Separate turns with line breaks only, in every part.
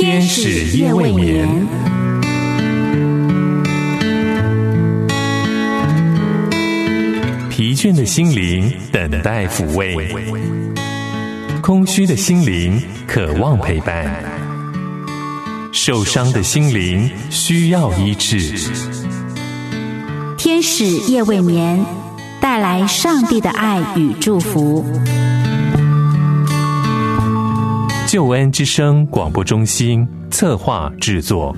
天使夜未眠。疲倦的心灵等待抚慰，空虚的心灵渴望陪伴，受伤的心灵需要医治。
天使夜未眠，带来上帝的爱与祝福。
救恩之声广播中心策划制作。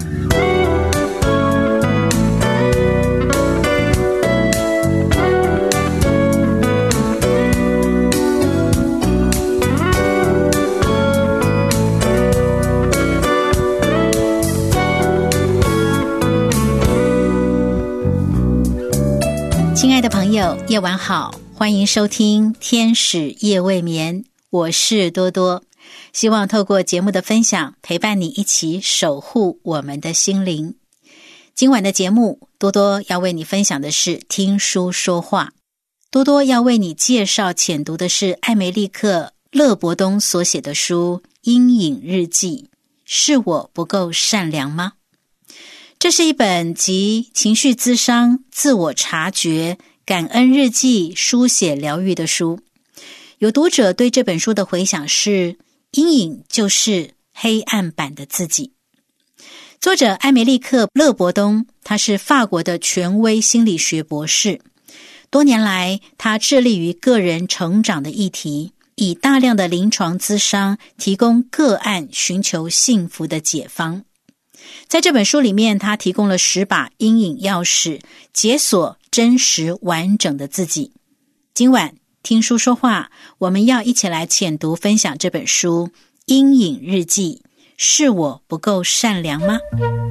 亲爱的朋友，夜晚好，欢迎收听天使夜未眠，我是多多。希望透过节目的分享，陪伴你一起守护我们的心灵。今晚的节目，多多要为你分享的是听书说话。多多要为你介绍浅读的是艾梅利克·勒伯东所写的书《阴影日记》，是我不够善良吗？这是一本集情绪咨商、自我察觉、感恩日记、书写疗愈的书。有读者对这本书的回响是，阴影就是黑暗版的自己。作者艾梅利克·勒伯东，他是法国的权威心理学博士。多年来，他致力于个人成长的议题，以大量的临床咨商提供个案寻求幸福的解方。在这本书里面，他提供了10把阴影钥匙，解锁真实完整的自己。今晚听书说话，我们要一起来浅读分享这本书《阴影日记》，是我不够善良吗？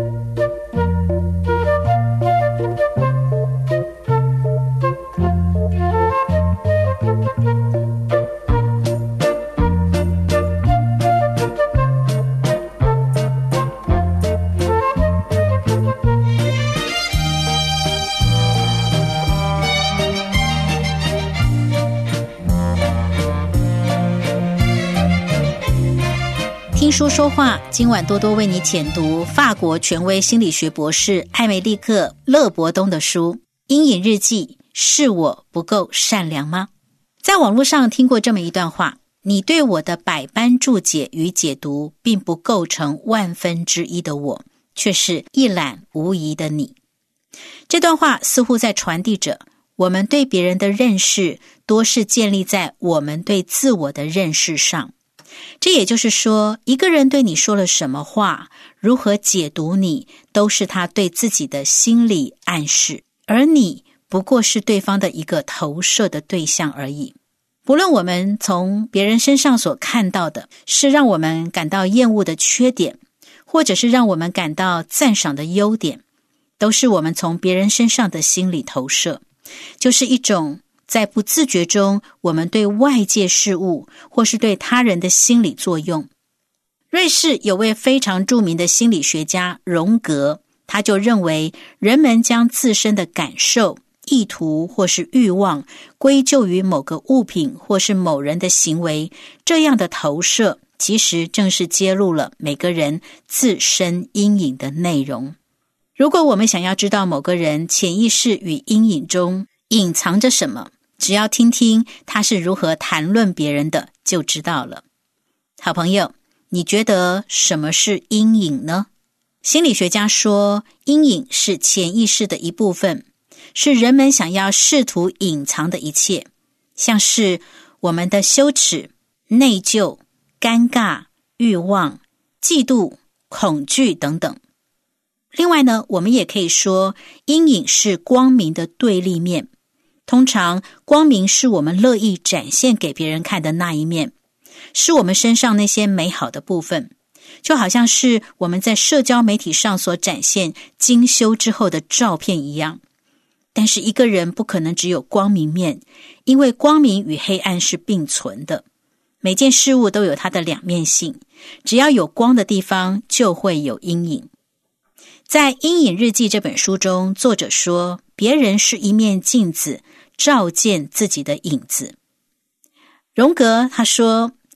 听书说话，今晚多多为你浅读法国权威心理学博士艾梅利克·勒伯东的书《阴影日记》，是我不够善良吗？在网络上听过这么一段话，你对我的百般注解与解读并不构成1/1000的我，却是一览无遗的你。这段话似乎在传递着，我们对别人的认识多是建立在我们对自我的认识上。这也就是说，一个人对你说了什么话，如何解读你，都是他对自己的心理暗示，而你不过是对方的一个投射的对象而已。不论我们从别人身上所看到的是让我们感到厌恶的缺点，或者是让我们感到赞赏的优点，都是我们从别人身上的心理投射，就是一种在不自觉中我们对外界事物或是对他人的心理作用。瑞士有位非常著名的心理学家荣格，他就认为人们将自身的感受、意图或是欲望归咎于某个物品或是某人的行为，这样的投射其实正是揭露了每个人自身阴影的内容。如果我们想要知道某个人潜意识与阴影中隐藏着什么，只要听听他是如何谈论别人的，就知道了。好朋友，你觉得什么是阴影呢？心理学家说，阴影是潜意识的一部分，是人们想要试图隐藏的一切，像是我们的羞耻、内疚、尴尬、欲望、嫉妒、恐惧等等。另外呢，我们也可以说，阴影是光明的对立面。通常光明是我们乐意展现给别人看的那一面，是我们身上那些美好的部分，就好像是我们在社交媒体上所展现精修之后的照片一样。但是一个人不可能只有光明面，因为光明与黑暗是并存的，每件事物都有它的两面性，只要有光的地方就会有阴影。在《阴影日记》这本书中，作者说，别人是一面镜子，照见自己的影子。荣格他说，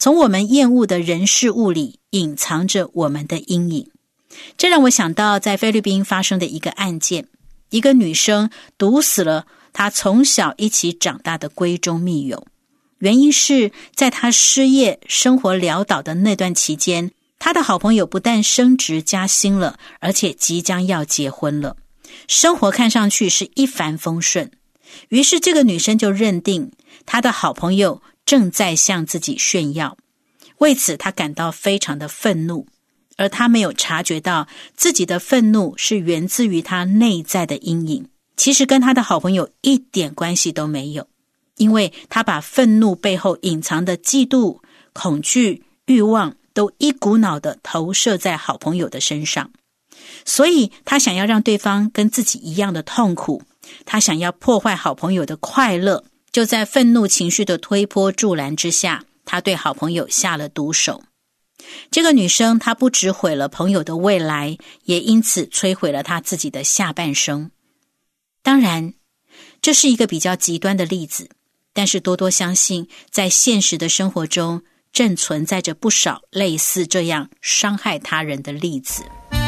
从我们厌恶的人事物里隐藏着我们的阴影。这让我想到在菲律宾发生的一个案件，一个女生毒死了她从小一起长大的闺中密友。原因是在她失业、生活潦倒的那段期间，她的好朋友不但升职加薪了，而且即将要结婚了，生活看上去是一帆风顺。于是这个女生就认定她的好朋友正在向自己炫耀，为此她感到非常的愤怒，而她没有察觉到自己的愤怒是源自于她内在的阴影，其实跟她的好朋友一点关系都没有，因为她把愤怒背后隐藏的嫉妒、恐惧、欲望都一股脑地投射在好朋友的身上，所以她想要让对方跟自己一样的痛苦，她想要破坏好朋友的快乐，就在愤怒情绪的推波助澜之下，她对好朋友下了毒手。这个女生她不只毁了朋友的未来，也因此摧毁了她自己的下半生。当然，这是一个比较极端的例子，但是多多相信，在现实的生活中，正存在着不少类似这样伤害他人的例子。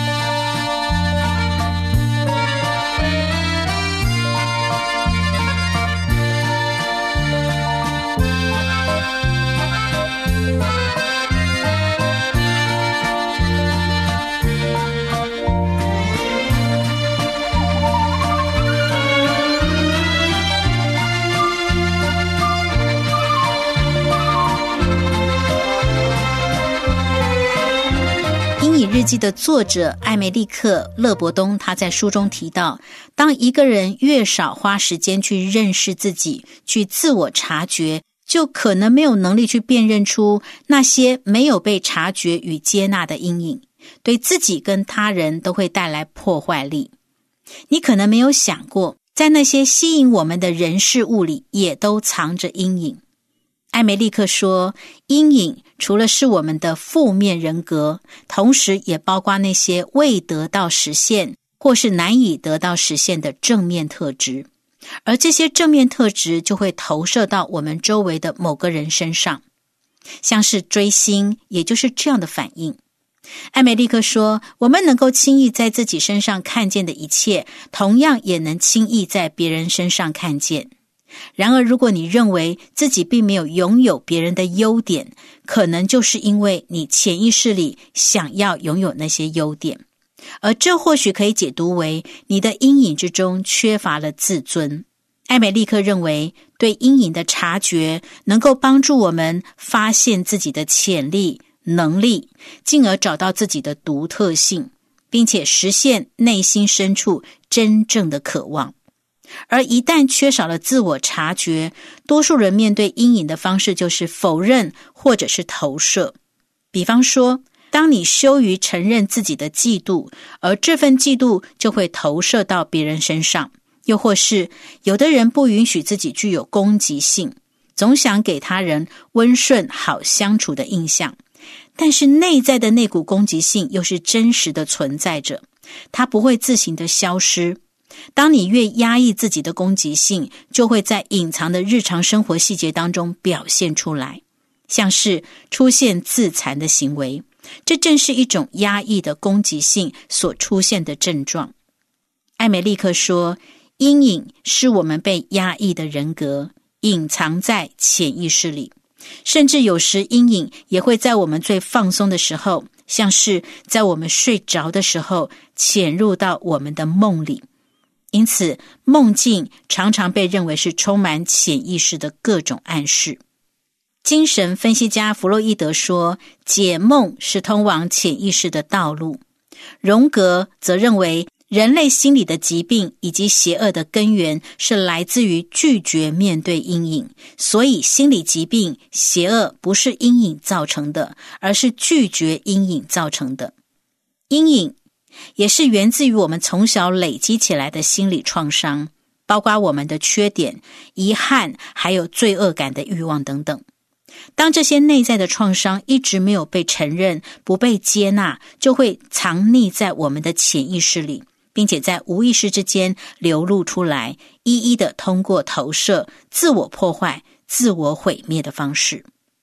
日记的作者艾梅利克·勒伯东，他在书中提到，当一个人越少花时间去认识自己，去自我察觉，就可能没有能力去辨认出那些没有被察觉与接纳的阴影，对自己跟他人都会带来破坏力。你可能没有想过，在那些吸引我们的人事物里也都藏着阴影。艾梅利克说，阴影除了是我们的负面人格，同时也包括那些未得到实现或是难以得到实现的正面特质，而这些正面特质就会投射到我们周围的某个人身上，像是追星，也就是这样的反应。艾梅利克说，我们能够轻易在自己身上看见的一切，同样也能轻易在别人身上看见。然而，如果你认为自己并没有拥有别人的优点，可能就是因为你潜意识里想要拥有那些优点，而这或许可以解读为你的阴影之中缺乏了自尊。艾梅利克认为，对阴影的察觉能够帮助我们发现自己的潜力、能力，进而找到自己的独特性，并且实现内心深处真正的渴望。而一旦缺少了自我察觉，多数人面对阴影的方式就是否认或者是投射。比方说，当你羞于承认自己的嫉妒，而这份嫉妒就会投射到别人身上；又或是有的人不允许自己具有攻击性，总想给他人温顺好相处的印象，但是内在的那股攻击性又是真实的存在着，它不会自行的消失。当你越压抑自己的攻击性，就会在隐藏的日常生活细节当中表现出来，像是出现自残的行为，这正是一种压抑的攻击性所出现的症状。艾梅利克说，阴影是我们被压抑的人格，隐藏在潜意识里，甚至有时阴影也会在我们最放松的时候，像是在我们睡着的时候潜入到我们的梦里。因此，梦境常常被认为是充满潜意识的各种暗示。精神分析家弗洛伊德说，解梦是通往潜意识的道路。荣格则认为，人类心理的疾病以及邪恶的根源是来自于拒绝面对阴影，所以心理疾病、邪恶不是阴影造成的，而是拒绝阴影造成的。阴影也是源自于我们从小累积起来的心理创伤，包括我们的缺点、遗憾，还有罪恶感的欲望等等。当这些内在的创伤一直没有被承认、不被接纳，就会藏匿在我们的潜意识里，并且在无意识之间流露出来，一一的通过投射、自我破坏、自我毁灭的方式。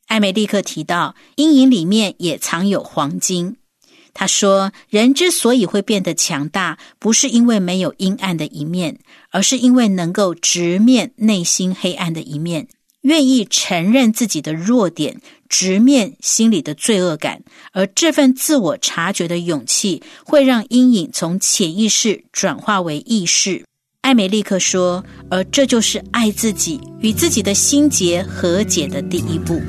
艾梅利克提到，阴影里面也藏有黄金。他说，人之所以会变得强大，不是因为没有阴暗的一面，而是因为能够直面内心黑暗的一面，愿意承认自己的弱点，直面心里的罪恶感，而这份自我察觉的勇气，会让阴影从潜意识转化为意识。艾梅利克说，而这就是爱自己，与自己的心结和解的第一步。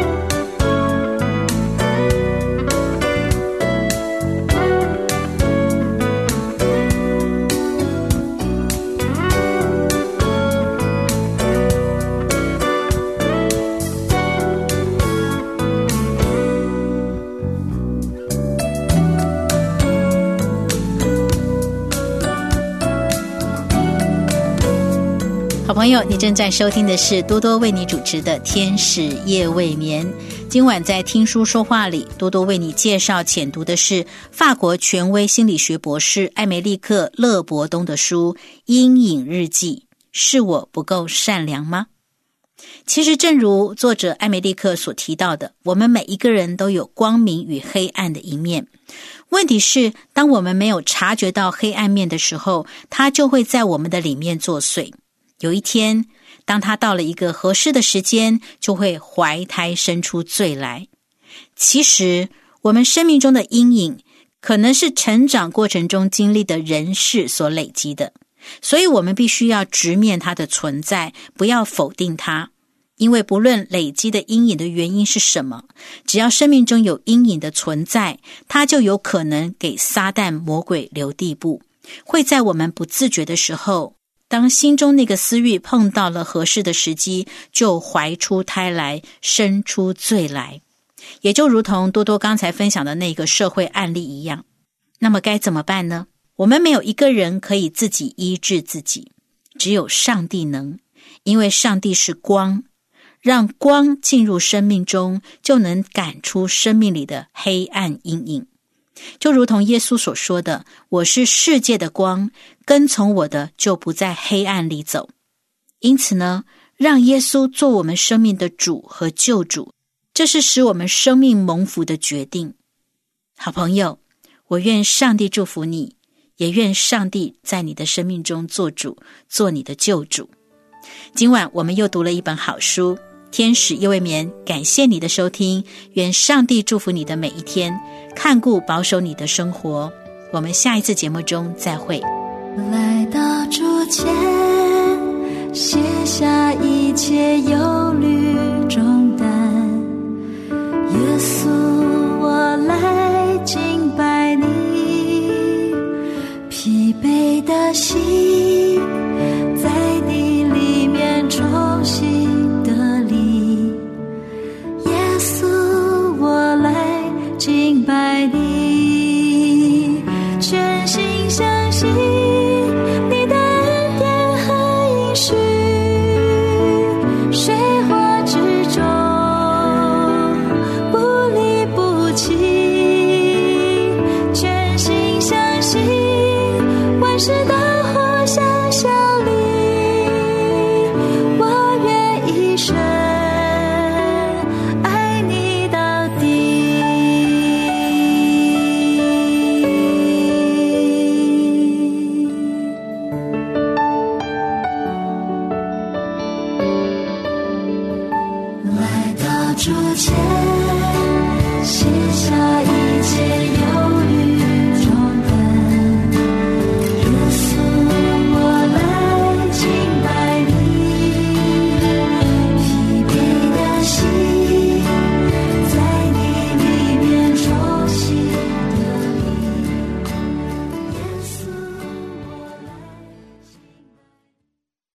好朋友，你正在收听的是多多为你主持的天使夜未眠。今晚在听书说话里，多多为你介绍浅读的是法国权威心理学博士艾梅利克·勒伯东的书《阴影日记》，是我不够善良吗？其实正如作者艾梅利克所提到的，我们每一个人都有光明与黑暗的一面。问题是，当我们没有察觉到黑暗面的时候，它就会在我们的里面作祟。有一天，当他到了一个合适的时间，就会怀胎生出罪来。其实，我们生命中的阴影，可能是成长过程中经历的人事所累积的，所以我们必须要直面它的存在，不要否定它。因为不论累积的阴影的原因是什么，只要生命中有阴影的存在，它就有可能给撒旦魔鬼留地步，会在我们不自觉的时候，当心中那个私欲碰到了合适的时机，就怀出胎来，生出罪来。也就如同多多刚才分享的那个社会案例一样。那么该怎么办呢？我们没有一个人可以自己医治自己，只有上帝能，因为上帝是光，让光进入生命中，就能赶出生命里的黑暗阴影。就如同耶稣所说的，我是世界的光，跟从我的就不在黑暗里走。因此呢，让耶稣做我们生命的主和救主，这是使我们生命蒙福的决定。好朋友，我愿上帝祝福你，也愿上帝在你的生命中做主，做你的救主。今晚我们又读了一本好书，天使夜未眠，感谢你的收听，愿上帝祝福你的每一天，看顾保守你的生活。我们下一次节目中再会。
来到主前，卸下一切忧虑重担，耶稣我来敬拜你，疲惫的心在你里面重新得力，耶稣我来敬拜你，全心相信你的恩典和应许，水火之中不离不弃，全心相信万事都